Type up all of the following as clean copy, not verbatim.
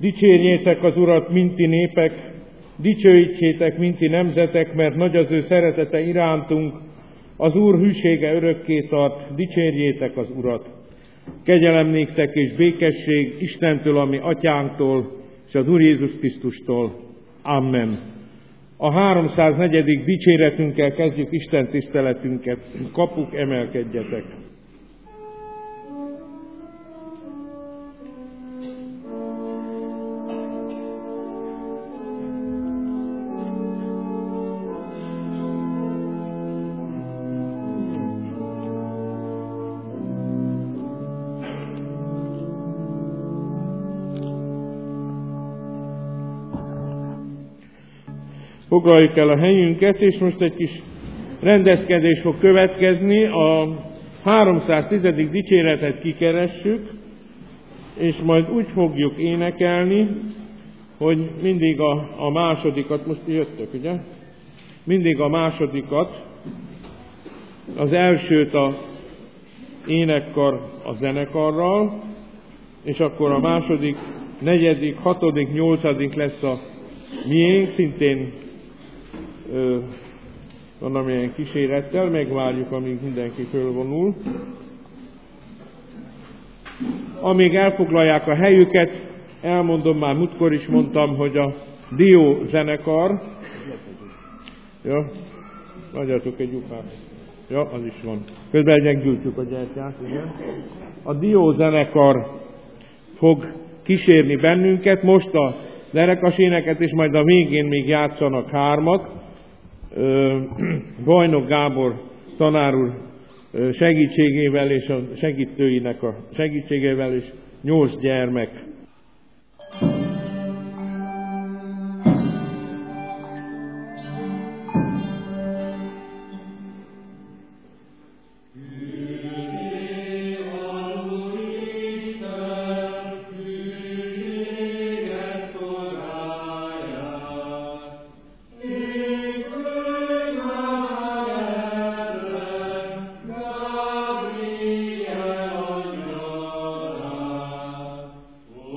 Dicsérjétek az Urat, minti népek, dicsőítsétek, minti nemzetek, mert nagy az ő szeretete irántunk, az Úr hűsége örökké tart, dicsérjétek az Urat. Kegyelem néktek és békesség Istentől, a mi atyánktól, és az Úr Jézus Krisztustól. Amen. A 304. dicséretünkkel kezdjük Isten tiszteletünket. Kapuk, emelkedjetek! Foglaljuk el a helyünket, és most egy kis rendezkedés fog következni. A 310. dicséretet kikeressük, és majd úgy fogjuk énekelni, hogy mindig a másodikat, most jöttök, ugye? Mindig a másodikat, az elsőt a énekkar a zenekarral, és akkor a második, negyedik, hatodik, nyolcadik lesz a miénk, szintén valamilyen kísérettel, megvárjuk, amíg mindenki fölvonul. Amíg elfoglalják a helyüket, elmondom, már múltkor is mondtam, hogy a Dió zenekar, ja, adjatok egy lyukát, ja, az is van. Közben gyengültük a gyertyát, igen. A Dió zenekar fog kísérni bennünket, most a derekas éneket, és majd a végén még játszanak hármat. Bajnok Gábor tanár úr segítségével és a segítőinek a segítségével, és 8 gyermek. Oh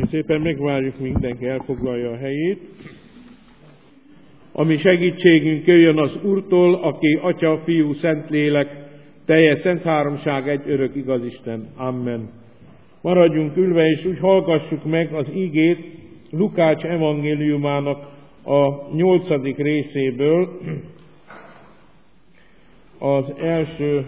szépen, megvárjuk, mindenki elfoglalja a helyét. Ami segítségünk jöjjön az Úrtól, aki Atya, Fiú, Szentlélek, teljes szent háromság, egy örök igaz Isten. Amen. Maradjunk ülve, és úgy hallgassuk meg az igét Lukács evangéliumának a 8. részéből, az első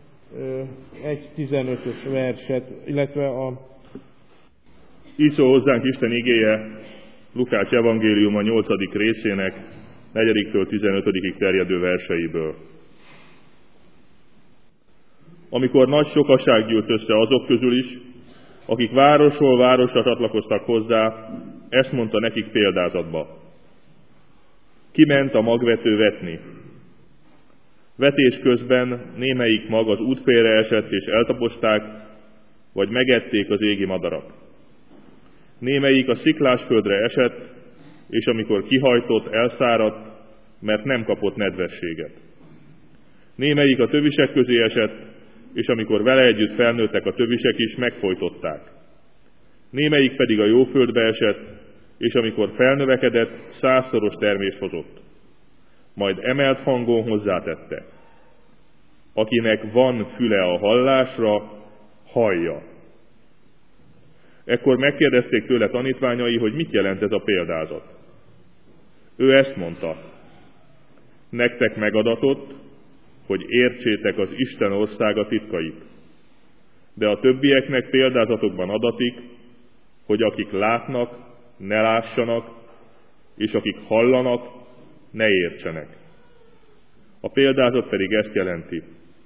1-15-ös verset, illetve a... Így szól hozzánk Isten igéje Lukács evangéliuma 8. részének 4-től 15-ig terjedő verseiből. Amikor nagy sokaság gyűlt össze azok közül is, akik városról városra csatlakoztak hozzá, ezt mondta nekik példázatba. Kiment a magvető vetni. Vetés közben némelyik mag az útfélre esett és eltaposták, vagy megették az égi madarak. Némelyik a sziklás földre esett, és amikor kihajtott, elszáradt, mert nem kapott nedvességet. Némelyik a tövisek közé esett, és amikor vele együtt felnőttek a tövisek is, megfojtották. Némelyik pedig a jó földbe esett, és amikor felnövekedett, 100-szoros termést hozott. Majd emelt hangon hozzátette: akinek van füle a hallásra, hallja. Ekkor megkérdezték tőle tanítványai, hogy mit jelent ez a példázat. Ő ezt mondta: nektek megadatott, hogy értsétek az Isten országa titkait. De a többieknek példázatokban adatik, hogy akik látnak, ne lássanak, és akik hallanak, ne értsenek. A példázat pedig ezt jelenti: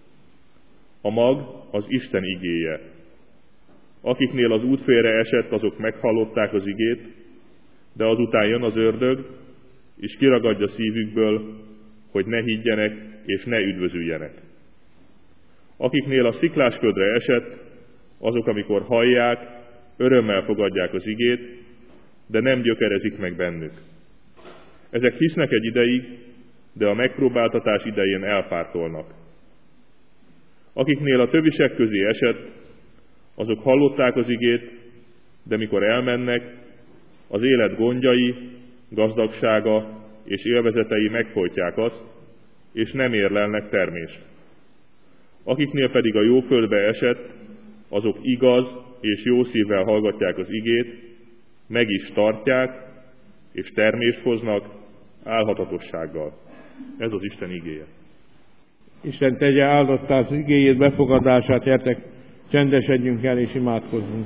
a mag az Isten igéje. Akiknél az útfélre esett, azok meghallották az igét, de azután jön az ördög, és kiragadja szívükből, hogy ne higgyenek és ne üdvözüljenek. Akiknél a sziklásföldre esett, azok, amikor hallják, örömmel fogadják az igét, de nem gyökerezik meg bennük. Ezek hisznek egy ideig, de a megpróbáltatás idején elpártolnak. Akiknél a tövisek közé esett, azok hallották az igét, de mikor elmennek, az élet gondjai, gazdagsága és élvezetei megfojtják azt, és nem érlelnek termést. Akiknél pedig a jó földbe esett, azok igaz és jó szívvel hallgatják az igét, meg is tartják, és termést hoznak álhatatossággal. Ez az Isten igéje. Isten tegye áldottá az igéjét, befogadását, gyertek, csendesedjünk el és imádkozzunk.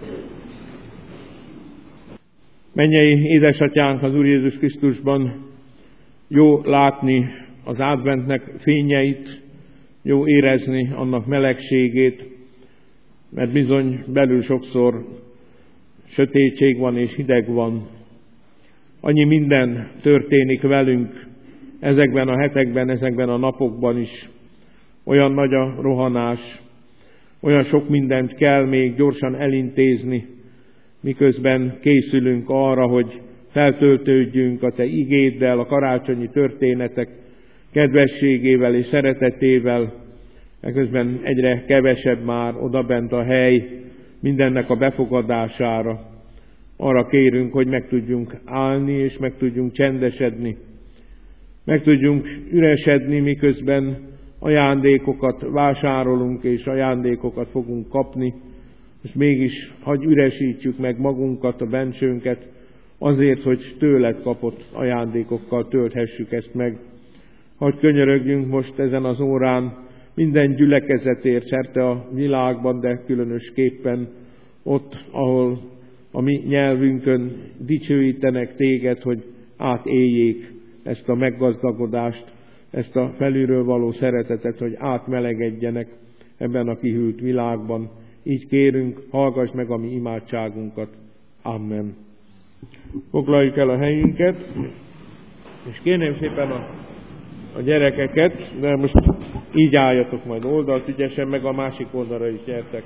Mennyei édesatyánk az Úr Jézus Krisztusban, jó látni az adventnek fényeit, jó érezni annak melegségét, mert bizony belül sokszor sötétség van és hideg van. Annyi minden történik velünk ezekben a hetekben, ezekben a napokban is. Olyan nagy a rohanás, olyan sok mindent kell még gyorsan elintézni, miközben készülünk arra, hogy feltöltődjünk a Te igéddel, a karácsonyi történetek kedvességével és szeretetével, eközben egyre kevesebb már odabent a hely mindennek a befogadására. Arra kérünk, hogy meg tudjunk állni és meg tudjunk csendesedni, meg tudjunk üresedni, miközben ajándékokat vásárolunk és ajándékokat fogunk kapni, és mégis hadd üresítsük meg magunkat, a bensőnket, azért, hogy tőled kapott ajándékokkal tölthessük ezt meg. Hadd könyörögjünk most ezen az órán minden gyülekezetért szerte a világban, de különösképpen ott, ahol a mi nyelvünkön dicsőítenek téged, hogy átéljék ezt a meggazdagodást, ezt a felülről való szeretetet, hogy átmelegedjenek ebben a kihűlt világban. Így kérünk, hallgass meg a mi imádságunkat. Amen. Foglaljuk el a helyünket, és kérném szépen a gyerekeket, de most így álljatok majd oldalt ügyesen, meg a másik oldalra is gyertek.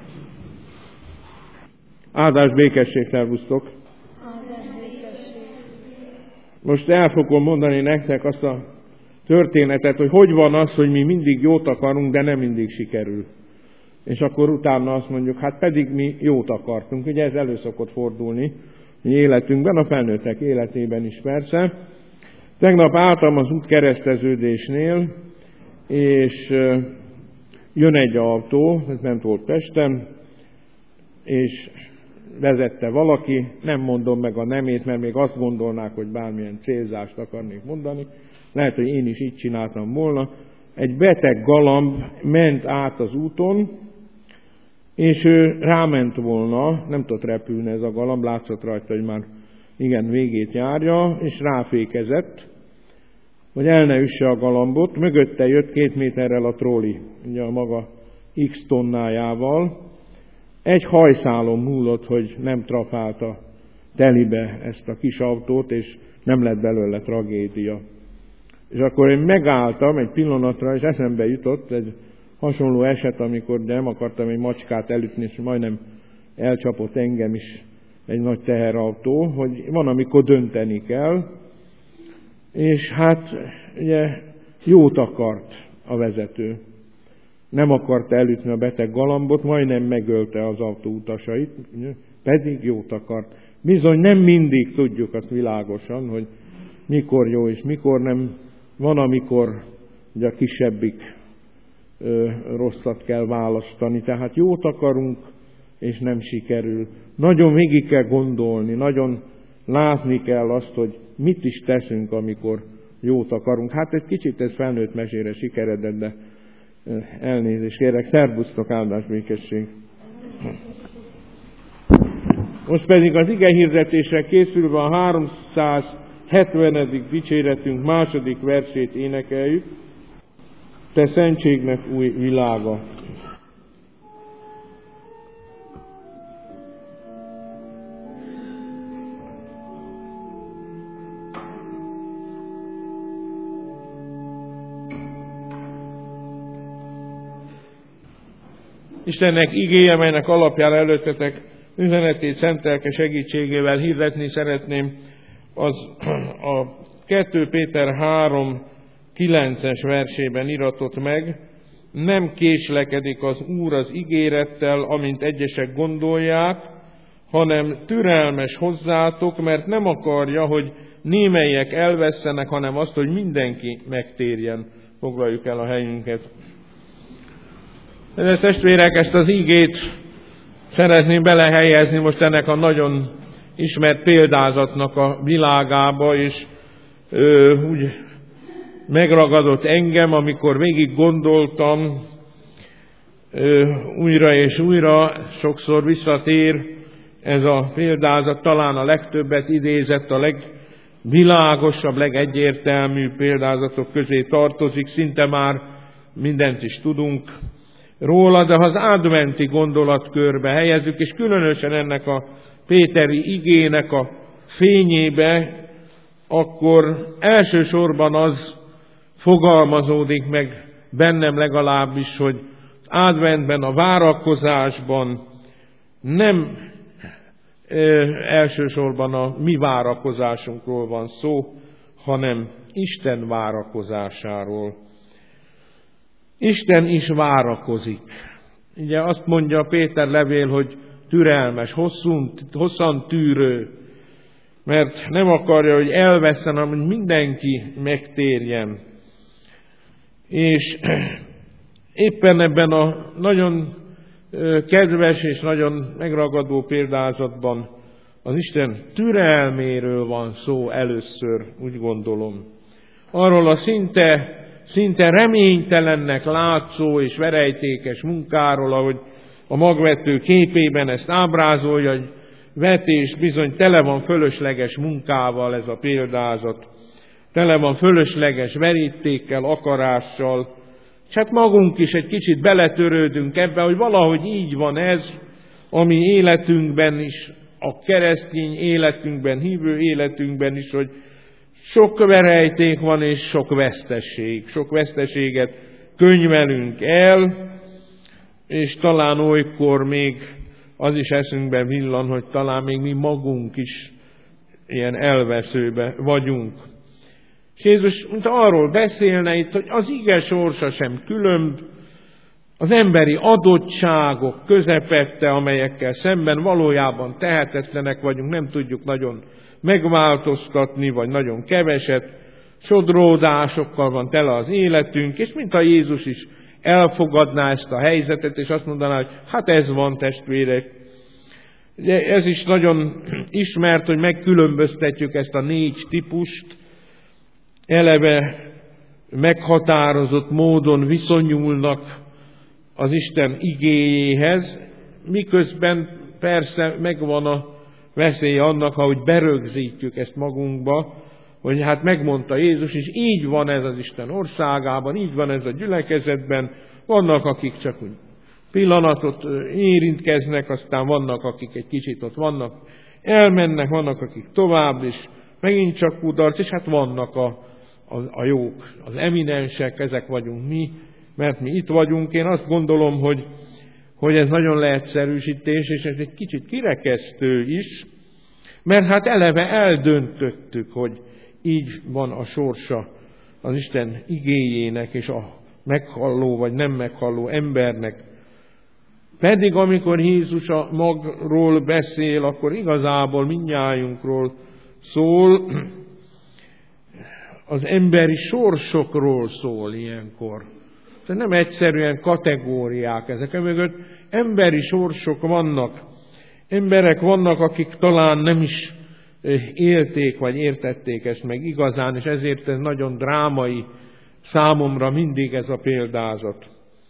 Áldás, békesség, szervusztok! Most el fogom mondani nektek azt a történetet, hogy van az, hogy mi mindig jót akarunk, de nem mindig sikerül. És akkor utána azt mondjuk, hát pedig mi jót akartunk. Ugye ez elő szokott fordulni, életünkben, a felnőttek életében is persze. Tegnap álltam az útkereszteződésnél, és jön egy autó, ez nem volt Pesten, és vezette valaki, nem mondom meg a nemét, mert még azt gondolnák, hogy bármilyen célzást akarnék mondani. Lehet, hogy én is így csináltam volna. Egy beteg galamb ment át az úton, és ő ráment volna, nem tudott repülni ez a galamb, látszott rajta, hogy már igen, végét járja, és ráfékezett, hogy el ne üsse a galambot. Mögötte jött 2 méterrel a tróli, ugye a maga X tonnájával. Egy hajszálon múlott, hogy nem trafálta telibe ezt a kis autót, és nem lett belőle tragédia. És akkor én megálltam egy pillanatra, és eszembe jutott egy hasonló eset, amikor nem akartam egy macskát elütni, és majdnem elcsapott engem is egy nagy teherautó, hogy van, amikor dönteni kell, és hát ugye jót akart a vezető. Nem akarta elütni a beteg galambot, majdnem megölte az autó utasait, pedig jót akart. Bizony nem mindig tudjuk azt világosan, hogy mikor jó és mikor nem. Van, amikor ugye a kisebbik rosszat kell választani, tehát jót akarunk, és nem sikerül. Nagyon végig kell gondolni, nagyon látni kell azt, hogy mit is teszünk, amikor jót akarunk. Hát egy kicsit ez felnőtt mesére sikeredett, de elnézést kérek. Szervusztok, áldás, békesség! Most pedig az ige hirdetésre készülve a 370. dicséretünk 2. versét énekeljük. Te szentségnek új világa! Istennek igéje, melynek alapjára előttetek üzenetét szent lelke segítségével hirdetni szeretném, az a 2 Péter 3:9-es versében iratott meg: nem késlekedik az Úr az ígérettel, amint egyesek gondolják, hanem türelmes hozzátok, mert nem akarja, hogy némelyek elvesszenek, hanem azt, hogy mindenki megtérjen. Foglaljuk el a helyünket. De testvérek, ezt az ígét szeretném belehelyezni most ennek a nagyon ismert példázatnak a világába, és úgy megragadott engem, amikor végig gondoltam, újra és újra, sokszor visszatér ez a példázat, talán a legtöbbet idézett, a legvilágosabb, legegyértelműbb példázatok közé tartozik, szinte már mindent is tudunk róla, de ha az adventi gondolatkörbe helyezzük, és különösen ennek a péteri igének a fényébe, akkor elsősorban az fogalmazódik meg bennem legalábbis, hogy adventben, a várakozásban nem elsősorban a mi várakozásunkról van szó, hanem Isten várakozásáról. Isten is várakozik. Ugye azt mondja Péter levél, hogy türelmes, hosszan tűrő, mert nem akarja, hogy elvesszen, hanem mindenki megtérjen. És éppen ebben a nagyon kedves és nagyon megragadó példázatban az Isten türelméről van szó először, úgy gondolom. Arról a szinte reménytelennek látszó és verejtékes munkáról, ahogy a magvető képében ezt ábrázolja, hogy vetés bizony tele van fölösleges munkával ez a példázat, tele van fölösleges verítékkel, akarással, és hát magunk is egy kicsit beletörődünk ebbe, hogy valahogy így van ez, a mi életünkben is, a keresztény életünkben, hívő életünkben is, hogy sok verejték van és sok veszteség. Sok veszteséget könyvelünk el, és talán olykor még az is eszünkben villan, hogy talán még mi magunk is ilyen elveszőbe vagyunk. És Jézus arról beszélne itt, hogy az ige sorsa sem különb, az emberi adottságok közepette, amelyekkel szemben valójában tehetetlenek vagyunk, nem tudjuk nagyon megváltoztatni, vagy nagyon keveset, sodródásokkal van tele az életünk, és mintha Jézus is elfogadná ezt a helyzetet, és azt mondaná, hogy hát ez van, testvérek. Ugye ez is nagyon ismert, hogy megkülönböztetjük ezt a 4 típust, eleve meghatározott módon viszonyulnak az Isten igéjéhez, miközben persze megvan a veszély annak, ahogy berögzítjük ezt magunkba, hogy hát megmondta Jézus, és így van ez az Isten országában, így van ez a gyülekezetben, vannak, akik csak úgy pillanatot érintkeznek, aztán vannak, akik egy kicsit ott vannak, elmennek, vannak, akik tovább, és megint csak kudarc, és hát vannak a jók, az eminensek, ezek vagyunk mi, mert mi itt vagyunk. Én azt gondolom, hogy ez nagyon leegyszerűsítés, és ez egy kicsit kirekesztő is, mert hát eleve eldöntöttük, hogy így van a sorsa az Isten igéjének, és a meghalló vagy nem meghalló embernek. Pedig amikor Jézus a magról beszél, akkor igazából mindnyájunkról szól, az emberi sorsokról szól ilyenkor. Tehát nem egyszerűen kategóriák ezek mögött, emberi sorsok vannak. Emberek vannak, akik talán nem is élték, vagy értették ezt meg igazán, és ezért ez nagyon drámai számomra mindig ez a példázat.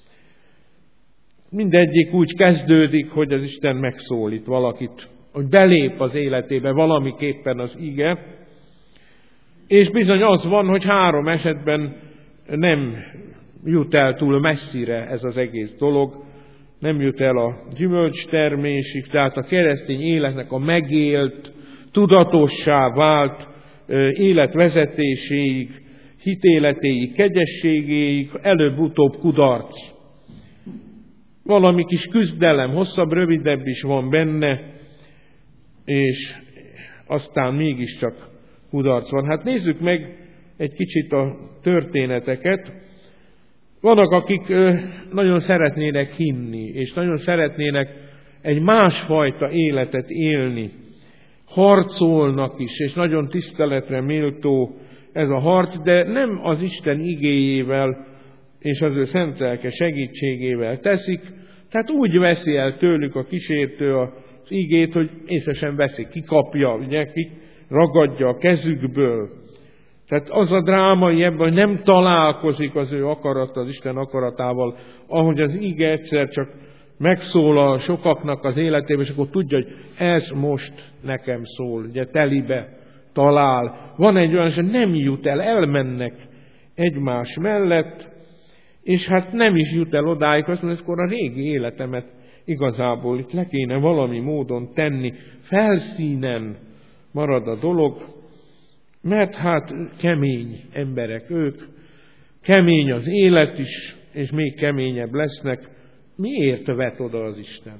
Mindegyik úgy kezdődik, hogy az Isten megszólít valakit, hogy belép az életébe valamiképpen az ige, és bizony az van, hogy 3 esetben nem jut el túl messzire ez az egész dolog, nem jut el a gyümölcstermésig, tehát a keresztény életnek a megélt, tudatossá vált életvezetéséig, hitéletéig, kegyességéig, előbb-utóbb kudarc. Valami kis küzdelem, hosszabb, rövidebb is van benne, és aztán mégiscsak kudarc van. Hát nézzük meg egy kicsit a történeteket. Vannak, akik nagyon szeretnének hinni, és nagyon szeretnének egy másfajta életet élni. Harcolnak is, és nagyon tiszteletre méltó ez a harc, de nem az Isten igéjével és az ő szent lelke segítségével teszik, tehát úgy veszi el tőlük a kísértő az igét, hogy észre sem veszik, kikapja, ugye, ragadja a kezükből. Tehát az a drámai ebben, hogy nem találkozik az ő akarata, az Isten akaratával, ahogy az ige egyszer csak megszólal sokaknak az életében, és akkor tudja, hogy ez most nekem szól, ugye telibe talál. Van egy olyan, hogy nem jut el, elmennek egymás mellett, és hát nem is jut el odáig, azt mondja, hogy akkor a régi életemet igazából itt le kéne valami módon tenni, felszínen marad a dolog, mert hát kemény emberek ők, kemény az élet is, és még keményebb lesznek. Miért vet oda az Isten?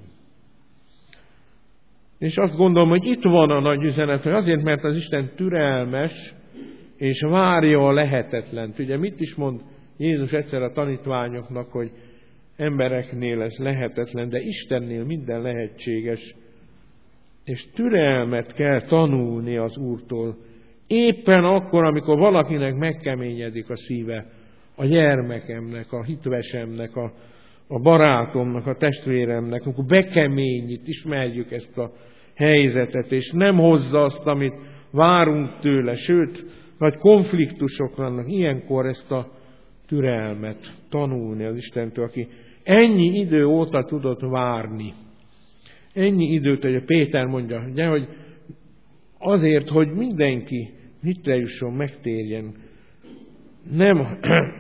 És azt gondolom, hogy itt van a nagy üzenet, hogy azért, mert az Isten türelmes, és várja a lehetetlent. Ugye mit is mond Jézus egyszer a tanítványoknak, hogy embereknél ez lehetetlen, de Istennél minden lehetséges. És türelmet kell tanulni az Úrtól. Éppen akkor, amikor valakinek megkeményedik a szíve, a gyermekemnek, a hitvesemnek, a barátomnak, a testvéremnek, akkor bekeményít, ismerjük ezt a helyzetet, és nem hozza azt, amit várunk tőle, sőt, nagy konfliktusok vannak, ilyenkor ezt a türelmet tanulni az Istentől, aki ennyi idő óta tudott várni. Ennyi időt, hogy a Péter mondja, ugye, hogy azért, hogy mindenki hitre jusson, megtérjen. Nem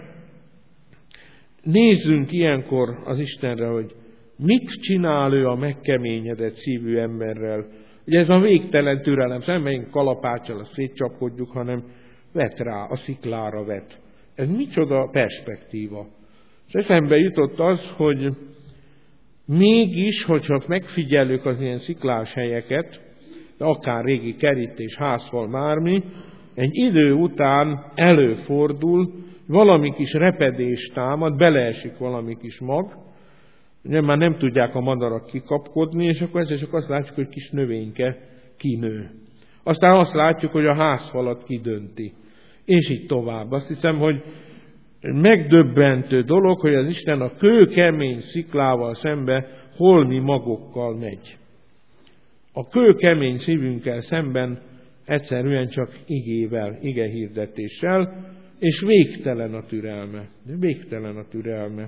nézzünk ilyenkor az Istenre, hogy mit csinál ő a megkeményedett szívű emberrel. Ugye ez a végtelen türelem, nem megyünk kalapáccsal, azt szétcsapkodjuk, hanem vet rá, a sziklára vet. Ez micsoda perspektíva. És eszembe jutott az, hogy mégis, hogyha megfigyelők az ilyen sziklás helyeket, de akár régi kerítés, házfal, bármi, egy idő után előfordul, valami kis repedés támad, beleesik valami kis mag, ugye már nem tudják a madarak kikapkodni, és akkor ezzel csak azt látjuk, hogy kis növényke kinő. Aztán azt látjuk, hogy a házfalat kidönti. És így tovább. Azt hiszem, hogy megdöbbentő dolog, hogy az Isten a kőkemény sziklával szembe holmi magokkal megy. A kőkemény szívünkkel szemben egyszerűen csak igével, igehirdetéssel, és végtelen a türelme. Végtelen a türelme.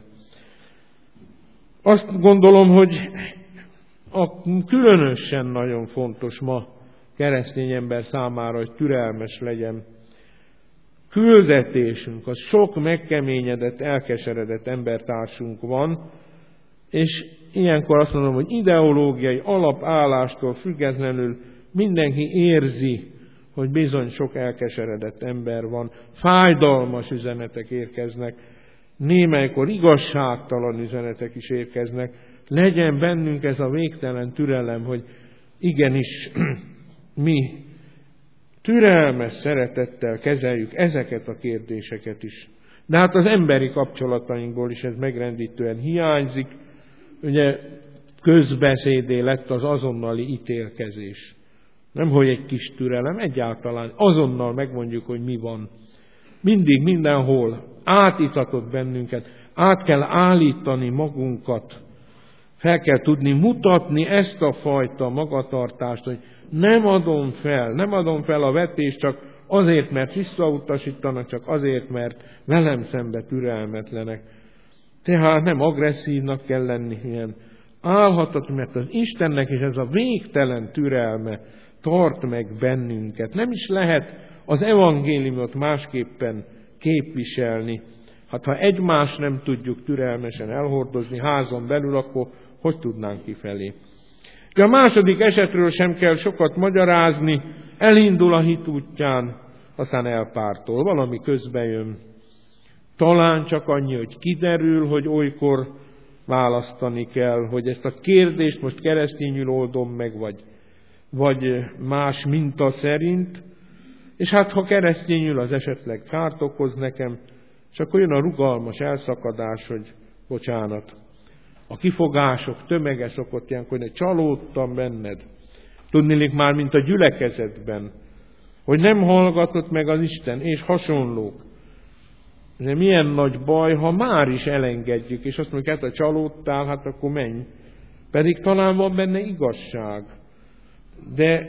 Azt gondolom, hogy különösen nagyon fontos ma keresztény ember számára, hogy türelmes legyen. Küldetésünk, az sok megkeményedett, elkeseredett embertársunk van, és ilyenkor azt mondom, hogy ideológiai alapállástól függetlenül mindenki érzi, hogy bizony sok elkeseredett ember van, fájdalmas üzenetek érkeznek, némelykor igazságtalan üzenetek is érkeznek. Legyen bennünk ez a végtelen türelem, hogy igenis mi türelmes szeretettel kezeljük ezeket a kérdéseket is. De hát az emberi kapcsolatainkból is ez megrendítően hiányzik. Ugye közbeszédé lett az azonnali ítélkezés. Nem, hogy egy kis türelem, egyáltalán azonnal megmondjuk, hogy mi van. Mindig, mindenhol átitatott bennünket, át kell állítani magunkat, fel kell tudni mutatni ezt a fajta magatartást, hogy nem adom fel a vetést csak azért, mert visszautasítanak, csak azért, mert velem szembe türelmetlenek. Tehát nem agresszívnak kell lenni, ilyen álhatatlan, mert az Istennek is ez a végtelen türelme tart meg bennünket. Nem is lehet az evangéliumot másképpen képviselni. Hát ha egymást nem tudjuk türelmesen elhordozni házon belül, akkor hogy tudnánk kifelé? De a második esetről sem kell sokat magyarázni, elindul a hit útján, aztán elpártol, valami közbe jön. Talán csak annyi, hogy kiderül, hogy olykor választani kell, hogy ezt a kérdést most keresztényül oldom meg, vagy más minta szerint, és hát ha keresztényül az esetleg kárt okoz nekem, és akkor jön a rugalmas elszakadás, hogy bocsánat. A kifogások tömege szokott ilyenkor, hogy csalódtam benned. Tudniillik már, mint a gyülekezetben, hogy nem hallgatott meg az Isten, és hasonlók. De milyen nagy baj, ha már is elengedjük, és azt mondjuk, hát ha csalódtál, hát akkor menj. Pedig talán van benne igazság. De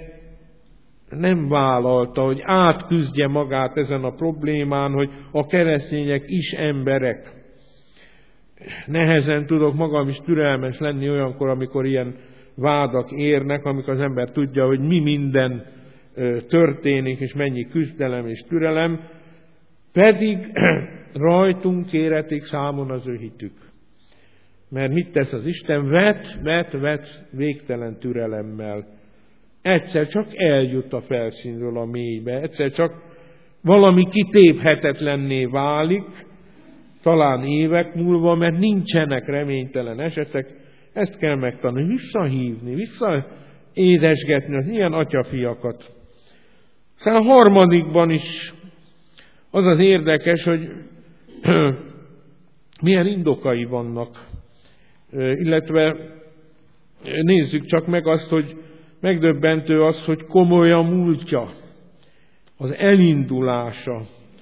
nem vállalta, hogy átküzdje magát ezen a problémán, hogy a keresztények is emberek. Nehezen tudok magam is türelmes lenni olyankor, amikor ilyen vádak érnek, amikor az ember tudja, hogy mi minden történik, és mennyi küzdelem és türelem, pedig rajtunk kéretik számon az ő hitük. Mert mit tesz az Isten? Vet végtelen türelemmel. Egyszer csak eljut a felszínről a mélybe, egyszer csak valami kitéphetetlenné válik, talán évek múlva, mert nincsenek reménytelen esetek, ezt kell megtanulni, visszahívni, visszaédesgetni az ilyen atyafiakat. Aztán a harmadikban is az az érdekes, hogy milyen indokai vannak, illetve nézzük csak meg azt, hogy megdöbbentő az, hogy komoly a múltja, az elindulása,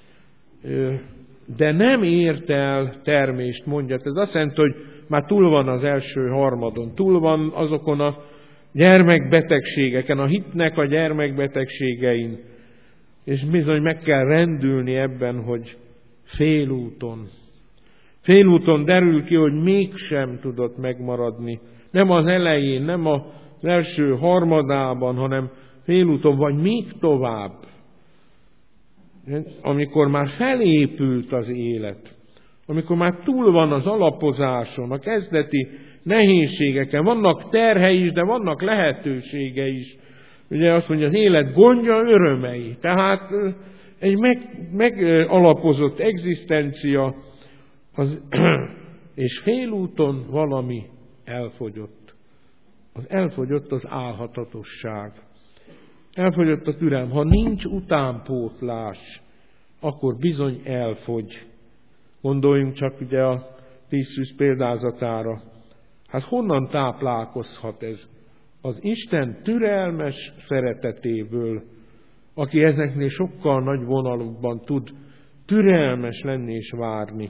de nem ért el termést, mondja. Ez azt jelenti, hogy már túl van az első harmadon, túl van azokon a gyermekbetegségeken, a hitnek a gyermekbetegségein, és bizony meg kell rendülni ebben, hogy félúton derül ki, hogy mégsem tudott megmaradni. Nem az elején, nem az első harmadában, hanem félúton, vagy még tovább. Amikor már felépült az élet, amikor már túl van az alapozáson, a kezdeti nehézségeken, vannak terhei is, de vannak lehetősége is. Ugye azt mondja, az élet gondja, örömei. Tehát egy megalapozott egzisztencia, és félúton valami elfogyott. Elfogyott az álhatatosság. Elfogyott a türelem. Ha nincs utánpótlás, akkor bizony elfogy. Gondoljunk csak ugye a 10 szűz példázatára. Hát honnan táplálkozhat ez? Az Isten türelmes szeretetéből, aki ezeknél sokkal nagy vonalukban tud türelmes lenni és várni.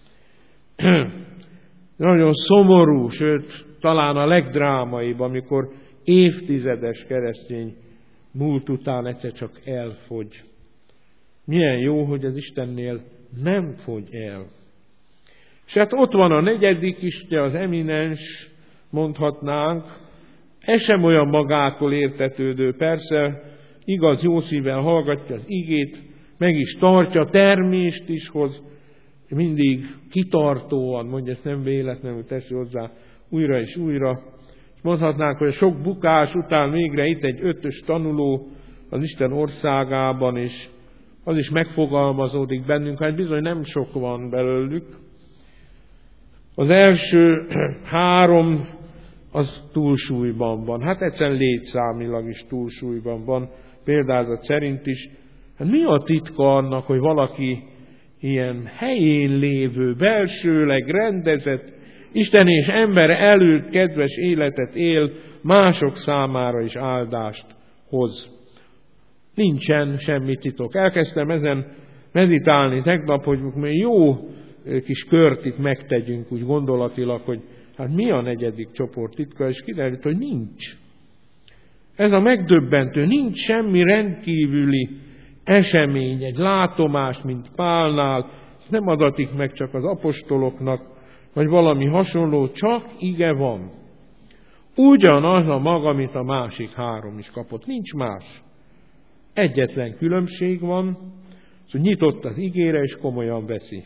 Nagyon szomorú, sőt, talán a legdrámaibb, amikor évtizedes keresztény múlt után egyszer csak elfogy. Milyen jó, hogy az Istennél nem fogy el. És hát ott van a negyedik is, az eminens, mondhatnánk, ez sem olyan magától értetődő, persze, igaz, jó szívvel hallgatja az igét, meg is tartja, termést is hoz, mindig kitartóan, mondja, ezt nem véletlenül teszi hozzá újra és újra. És mondhatnánk, hogy a sok bukás után végre itt egy 5-ös tanuló az Isten országában, és az is megfogalmazódik bennünk, hát bizony nem sok van belőlük. Az első 3 az túlsúlyban van. Hát egyszerűen létszámilag is túlsúlyban van, példázat szerint is. Hát mi a titka annak, hogy valaki ilyen helyén lévő, belsőleg rendezett, Isten és ember előtt kedves életet él, mások számára is áldást hoz? Nincsen semmi titok. Elkezdtem ezen meditálni tegnap, hogy jó kis kört itt megtegyünk, úgy gondolatilag, hogy hát mi a negyedik csoport titka, és kiderült, hogy nincs. Ez a megdöbbentő, nincs semmi rendkívüli esemény, egy látomás, mint Pálnál, ez nem adatik meg csak az apostoloknak, vagy valami hasonló, csak ige van. Ugyanaz a maga, mint a másik 3 is kapott, nincs más. Egyetlen különbség van, hogy nyitott az igére, és komolyan veszi.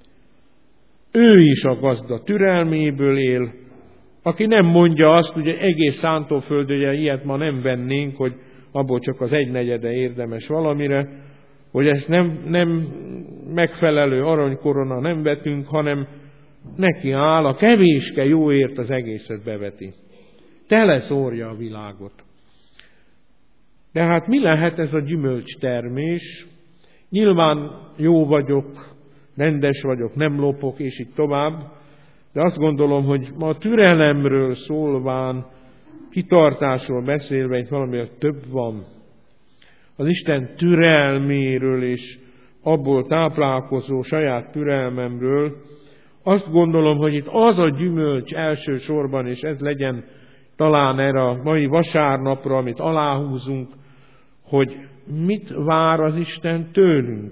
Ő is a gazda türelméből él, aki nem mondja azt, hogy egész szántóföldön ilyet ma nem vennénk, hogy abból csak az 1/4 érdemes valamire, hogy ezt nem megfelelő aranykorona nem vetünk, hanem neki áll, a kevéske jóért az egészet beveti. Teleszórja a világot. De hát mi lehet ez a gyümölcstermés? Nyilván jó vagyok, rendes vagyok, nem lopok, és így tovább, de azt gondolom, hogy ma a türelemről szólván, kitartásról beszélve, itt valami több van. Az Isten türelméről és abból táplálkozó saját türelmemről, azt gondolom, hogy itt az a gyümölcs elsősorban, és ez legyen talán erre a mai vasárnapra, amit aláhúzunk, hogy mit vár az Isten tőlünk.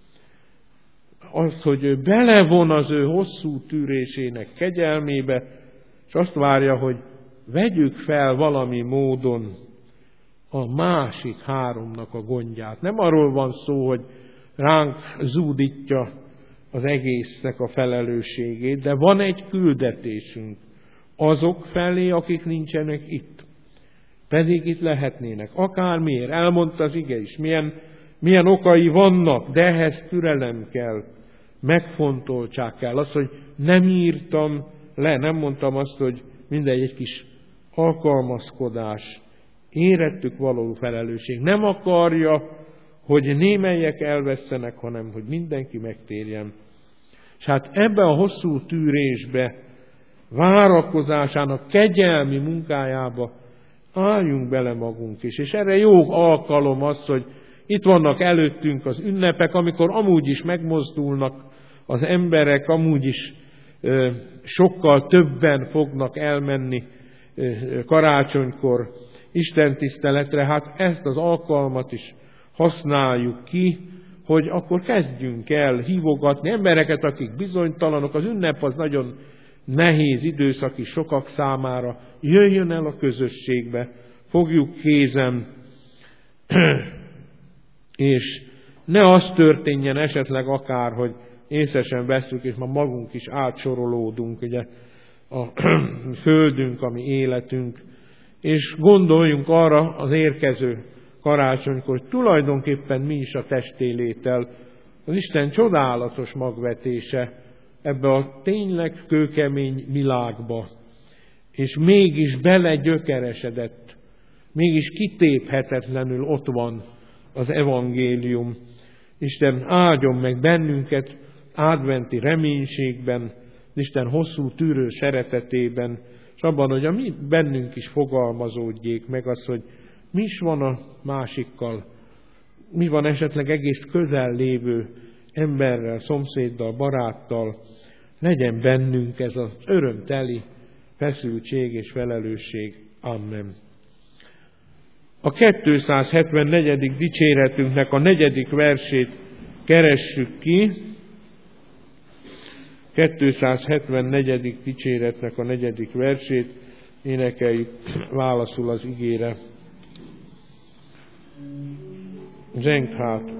Az, hogy ő belevon az ő hosszú tűrésének kegyelmébe, és azt várja, hogy vegyük fel valami módon a másik 3-nak a gondját. Nem arról van szó, hogy ránk zúdítja az egésznek a felelősségét, de van egy küldetésünk azok felé, akik nincsenek itt. Pedig itt lehetnének. Akármiért. Elmondta az ige is. Milyen okai vannak, de ehhez türelem kell. Megfontoltság kell. Az, hogy nem írtam le, nem mondtam azt, hogy mindegy egy kis alkalmazkodás. Érettük való felelősség. Nem akarja, hogy némelyek elvesztenek, hanem hogy mindenki megtérjen. És hát ebbe a hosszú tűrésbe, várakozásának kegyelmi munkájába álljunk bele magunk is. És erre jó alkalom az, hogy itt vannak előttünk az ünnepek, amikor amúgy is megmozdulnak az emberek, amúgy is sokkal többen fognak elmenni karácsonykor istentiszteletre. Hát ezt az alkalmat is használjuk ki, hogy akkor kezdjünk el hívogatni embereket, akik bizonytalanok. Az ünnep az nagyon nehéz időszak is sokak számára. Jöjjön el a közösségbe, fogjuk kézen, és ne az történjen esetleg akár, hogy észre sem vesszük, és ma magunk is átsorolódunk, ugye, a földünk, ami életünk, és gondoljunk arra az érkező karácsonykor, hogy tulajdonképpen mi is a testélétel, az Isten csodálatos magvetése ebbe a tényleg kőkemény világba, és mégis belegyökeresedett, mégis kitéphetetlenül ott van az evangélium. Isten áldjon meg bennünket adventi reménységben, Isten hosszú tűrő szeretetében, és abban, hogy a mi bennünk is fogalmazódjék meg az, hogy mi is van a másikkal, mi van esetleg egész közel lévő emberrel, szomszéddal, baráttal, legyen bennünk ez az örömteli feszültség és felelősség. Amen. A 274. dicséretünknek a 4. versét keressük ki. 274. dicséretnek a 4. versét énekeljük válaszul az igére. Zeng hát.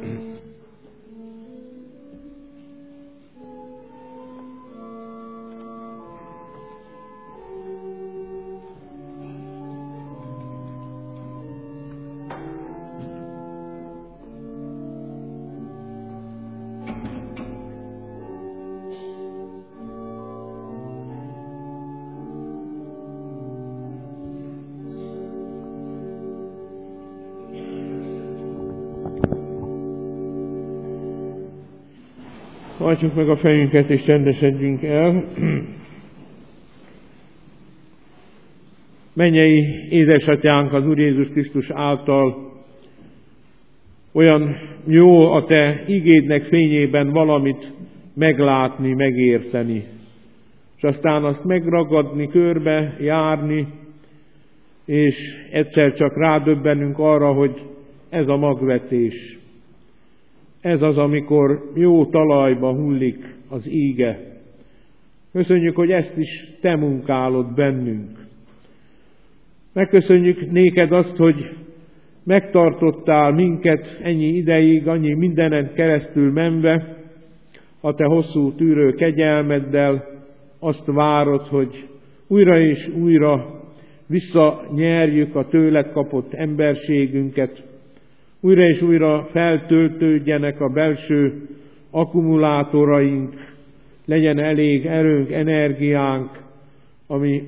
Hajtsuk meg a fejünket és csendesedjünk el. Mennyei édesatyánk, az Úr Jézus Krisztus által olyan jó a te igédnek fényében valamit meglátni, megérteni, és aztán azt megragadni, körbe járni, és egyszer csak rádöbbenünk arra, hogy ez a magvetés. Ez az, amikor jó talajba hullik az íge. Köszönjük, hogy ezt is te munkálod bennünk. Megköszönjük néked azt, hogy megtartottál minket ennyi ideig, annyi mindenen keresztül menve, a te hosszú tűrő kegyelmeddel azt várod, hogy újra és újra visszanyerjük a tőled kapott emberségünket, újra és újra feltöltődjenek a belső akkumulátoraink, legyen elég erőnk, energiánk, ami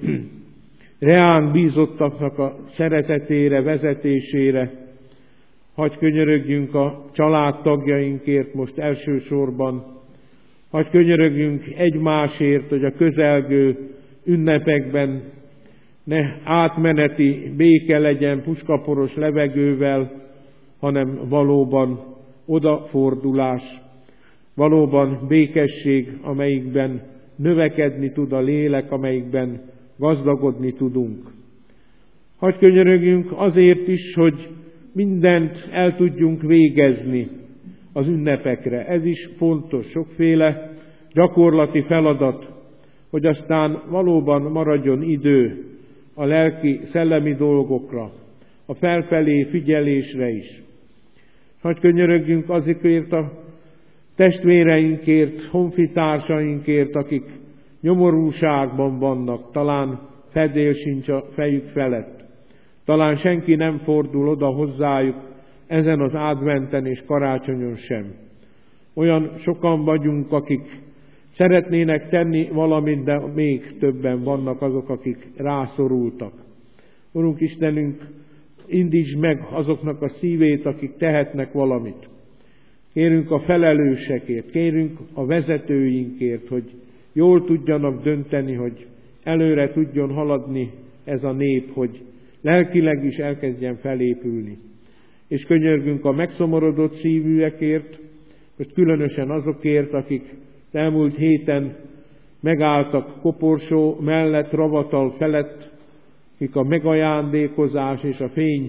reánk bízottaknak a szeretetére, vezetésére. Hadd könyörögjünk a családtagjainkért most elsősorban, hadd könyörögjünk egymásért, hogy a közelgő ünnepekben ne átmeneti béke legyen puskaporos levegővel, hanem valóban odafordulás, valóban békesség, amelyikben növekedni tud a lélek, amelyikben gazdagodni tudunk. Hadd könyörögjünk azért is, hogy mindent el tudjunk végezni az ünnepekre. Ez is fontos, sokféle gyakorlati feladat, hogy aztán valóban maradjon idő a lelki, szellemi dolgokra, a felfelé figyelésre is. Hadd könyörögjünk azokért a testvéreinkért, honfitársainkért, akik nyomorúságban vannak, talán fedél sincs a fejük felett. Talán senki nem fordul oda hozzájuk ezen az adventen és karácsonyon sem. Olyan sokan vagyunk, akik szeretnének tenni valamit, de még többen vannak azok, akik rászorultak. Urunk Istenünk, indítsd meg azoknak a szívét, akik tehetnek valamit. Kérünk a felelősekért, kérünk a vezetőinkért, hogy jól tudjanak dönteni, hogy előre tudjon haladni ez a nép, hogy lelkileg is elkezdjen felépülni. És könyörgünk a megszomorodott szívűekért, most különösen azokért, akik elmúlt héten megálltak koporsó mellett, ravatal felett, akik a megajándékozás és a fény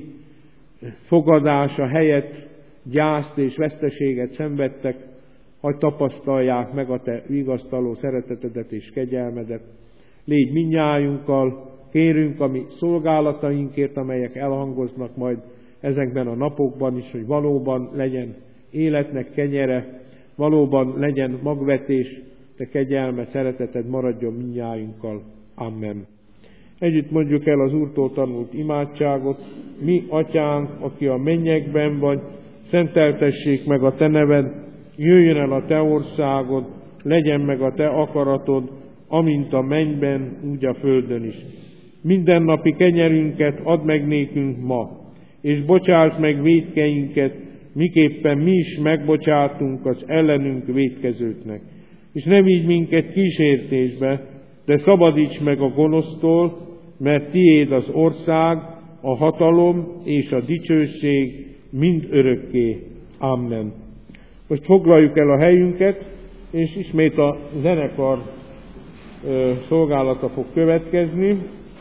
fogadása helyett gyászt és veszteséget szenvedtek, hadd tapasztalják meg a te vigasztaló szeretetedet és kegyelmedet. Légy mindnyájunkkal, kérünk a mi szolgálatainkért, amelyek elhangoznak majd ezekben a napokban is, hogy valóban legyen életnek kenyere, valóban legyen magvetés, te kegyelme, szereteted maradjon mindnyájunkkal. Amen. Együtt mondjuk el az Úrtól tanult imádságot. Mi, Atyánk, aki a mennyekben vagy, szenteltessék meg a te neved, jöjjön el a te országod, legyen meg a te akaratod, amint a mennyben, úgy a földön is. Mindennapi kenyerünket add meg nékünk ma, és bocsásd meg vétkeinket, miképpen mi is megbocsátunk az ellenünk vétkezőknek. És ne vigy minket kísértésbe, de szabadíts meg a gonosztól, mert tiéd az ország, a hatalom és a dicsőség mind örökké. Amen. Most foglaljuk el a helyünket, és ismét a zenekar szolgálata fog következni.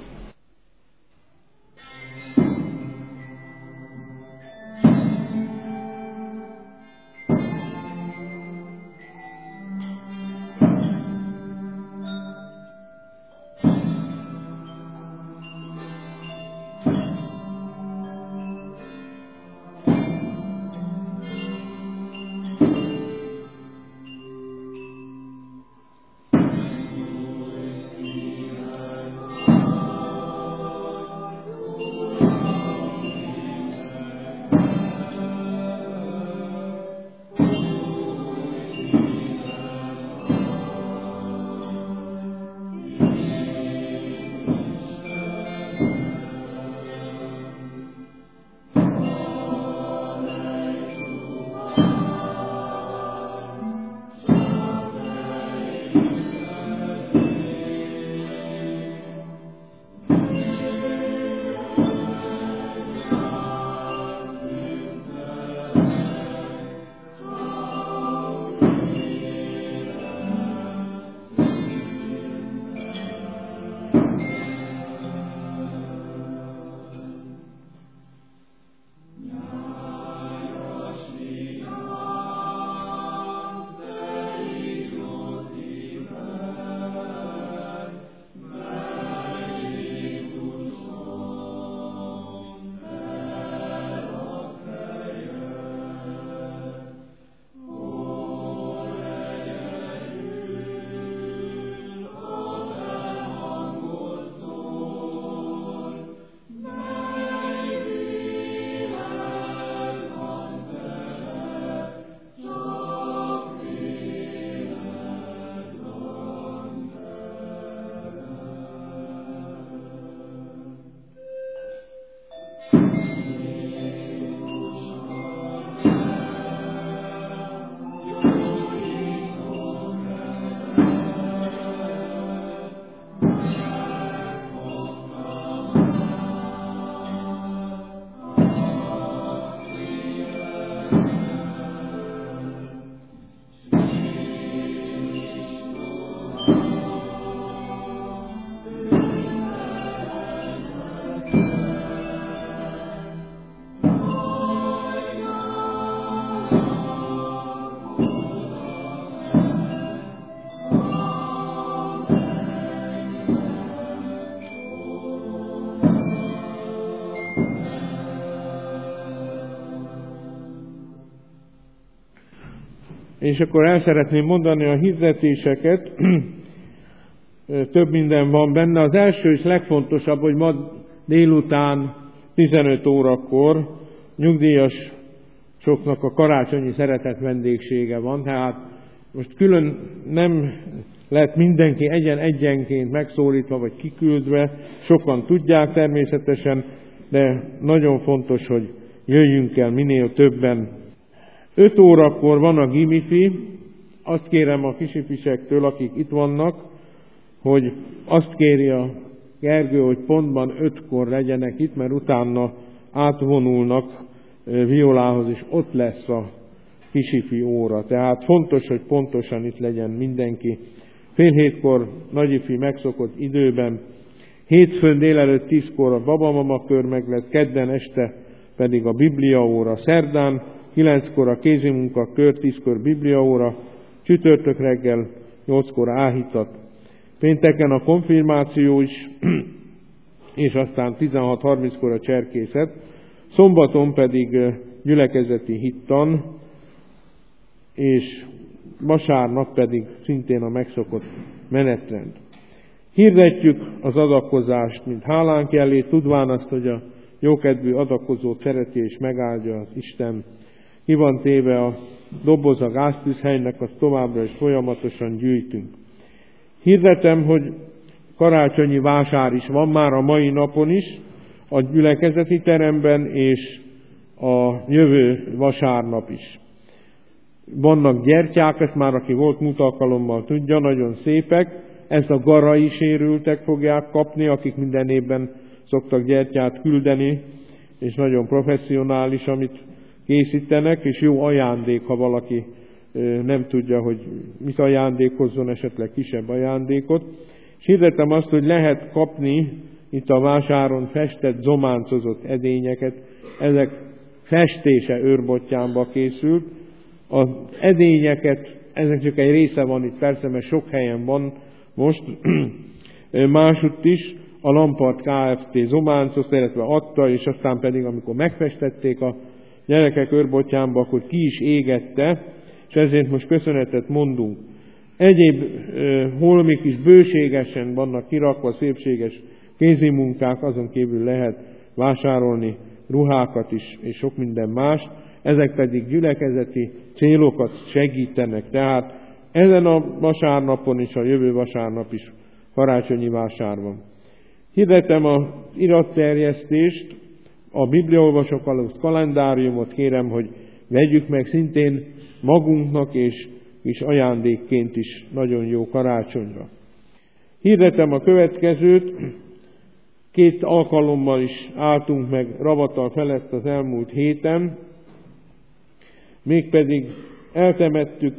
És akkor el szeretném mondani a hirdetéseket, több minden van benne. Az első és legfontosabb, hogy ma délután 15 órakor nyugdíjasoknak a karácsonyi szeretett vendégsége van, tehát most külön nem lett mindenki egyenként megszólítva vagy kiküldve, sokan tudják természetesen, de nagyon fontos, hogy jöjjünk el minél többen. 5 órakor van a gimifi, azt kérem a kisifisektől, akik itt vannak, hogy azt kéri a Gergő, hogy pontban 5-kor legyenek itt, mert utána átvonulnak violához, és ott lesz a kisifi óra. Tehát fontos, hogy pontosan itt legyen mindenki. 6:30 nagyifi megszokott időben, hétfőn délelőtt 10-kor a babamama kör meg lesz, kedden este pedig a bibliaóra, szerdán 9-kor a kézimunkakör, 10-kor bibliaóra, csütörtök reggel 8-kor áhítat, pénteken a konfirmáció is, és aztán 16:30-kor a cserkészet, szombaton pedig gyülekezeti hittan, és vasárnap pedig szintén a megszokott menetrend. Hirdetjük az adakozást, mint hálánk jelé, tudván azt, hogy a jókedvű adakozót szereti és megáldja az Isten. Ki van téve a doboz a gáztűzhelynek, azt továbbra is folyamatosan gyűjtünk. Hirdetem, hogy karácsonyi vásár is van már a mai napon is, a gyülekezeti teremben, és a jövő vasárnap is. Vannak gyertyák, ezt már aki volt múlt alkalommal tudja, nagyon szépek. ezt a garai sérültek fogják kapni, akik minden évben szoktak gyertyát küldeni, és nagyon professzionális, amit készítenek, és jó ajándék, ha valaki nem tudja, hogy mit ajándékozzon, esetleg kisebb ajándékot. És hirdetem azt, hogy lehet kapni itt a vásáron festett, zománcozott edényeket, ezek festése őrbottyánba készült. Az edényeket, ezek csak egy része van itt persze, mert sok helyen van most, másutt is, a Lampart Kft. Zománcot, illetve adta, és aztán pedig, amikor megfestették a gyerekek őrbottyánba, akkor ki is égette, és ezért most köszönetet mondunk. Egyéb holmik is bőségesen vannak kirakva, szépséges kézimunkák, azon kívül lehet vásárolni ruhákat is, és sok minden más. Ezek pedig gyülekezeti célokat segítenek. Tehát ezen a vasárnapon és a jövő vasárnap is karácsonyi vásár van. Hirdetem az iratterjesztést, a Bibliaolvasók alatt kalendáriumot kérem, hogy vegyük meg szintén magunknak, és ajándékként is nagyon jó karácsonyra. Hirdetem a következőt, 2 alkalommal is álltunk meg Ravatal felett az elmúlt héten, mégpedig eltemettük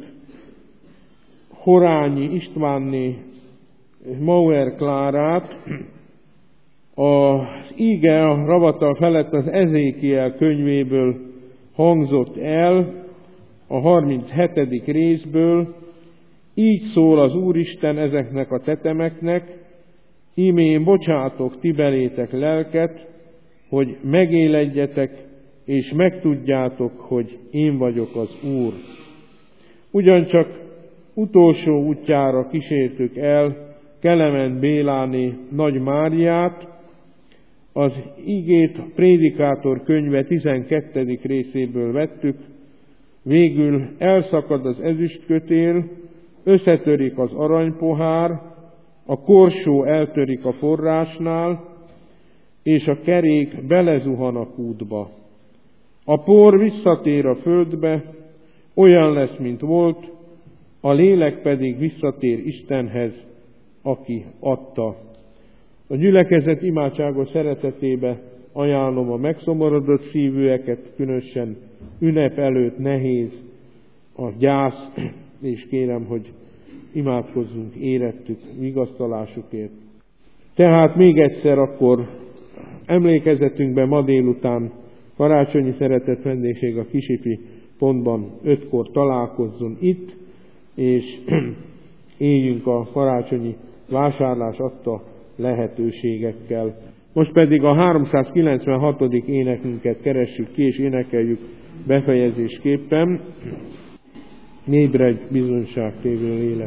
Horányi Istvánné Mauer Klárát. Az íge a Ravatal felett az Ezékiel könyvéből hangzott el, a 37. részből. Így szól az Úristen ezeknek a tetemeknek: íme én bocsátok ti belétek lelket, hogy megéledjetek, és megtudjátok, hogy én vagyok az Úr. Ugyancsak utolsó útjára kísértük el Kelemen Béláné Nagy Máriát. Az igét Prédikátor könyve 12. részéből vettük. Végül elszakad az ezüstkötél, összetörik az aranypohár, a korsó eltörik a forrásnál, és a kerék belezuhan a kútba. A por visszatér a földbe, olyan lesz, mint volt, a lélek pedig visszatér Istenhez, aki adta. A gyülekezet imádságos szeretetébe ajánlom a megszomorodott szívűeket, különösen ünnep előtt nehéz a gyász, és kérem, hogy imádkozzunk érettük vigasztalásukért. Tehát még egyszer akkor emlékezetünkben ma délután karácsonyi szeretett vendégség a Kisipi pontban 5-kor találkozzon itt, és éljünk a karácsonyi vásárlás adta lehetőségekkel. Most pedig a 396. énekünket keressük ki, és énekeljük befejezésképpen. Ébredj, bizonyságtévő lélek!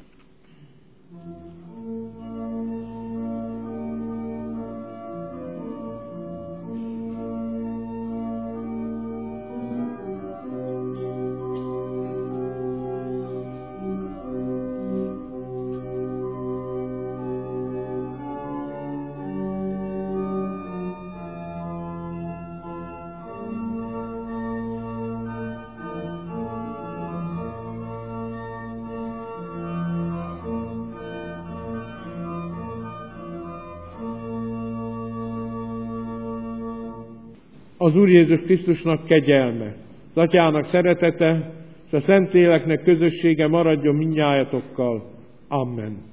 Az Úr Jézus Krisztusnak kegyelme, az Atyának szeretete, és a Szentléleknek közössége maradjon mindnyájatokkal. Amen.